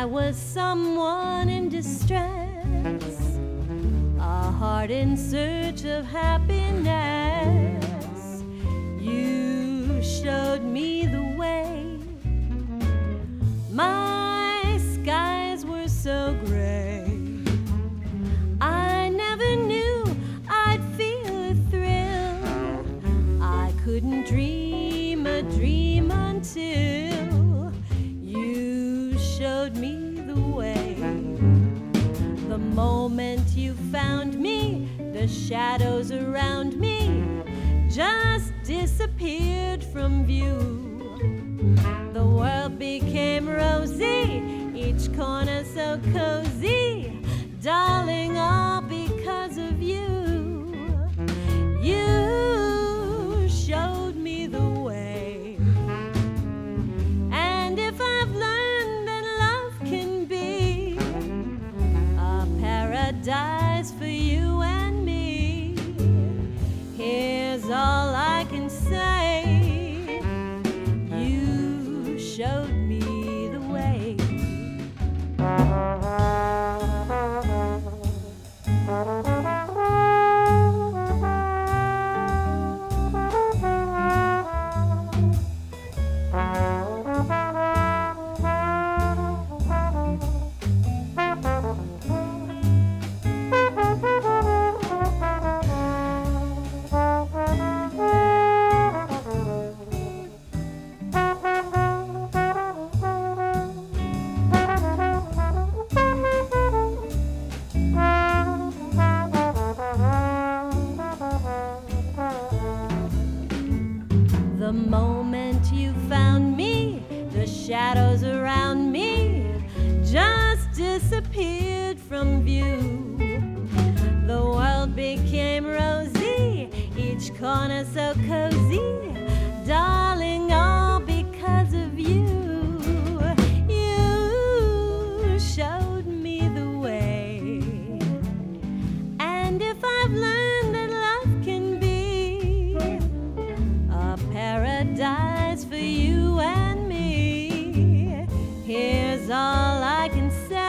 was someone in distress, a heart in search of happiness. You showed me the way. My skies were so gray, I never knew I'd feel a thrill. I couldn't dream a dream until you showed me the way. The moment you found me, the shadows around me just disappeared from view. The world became rosy, each corner so cozy, darling, all because of you. You showed me the way. And if I've learned that love can be a paradise for you and me, here's all I can say. You showed me the way. The moment you found me, the shadows around me just disappeared from view. The world became rosy, each corner so cozy, darling, all because of you. You showed me the way. And if I've learned that love can be a paradise for you and me, here's all I can say.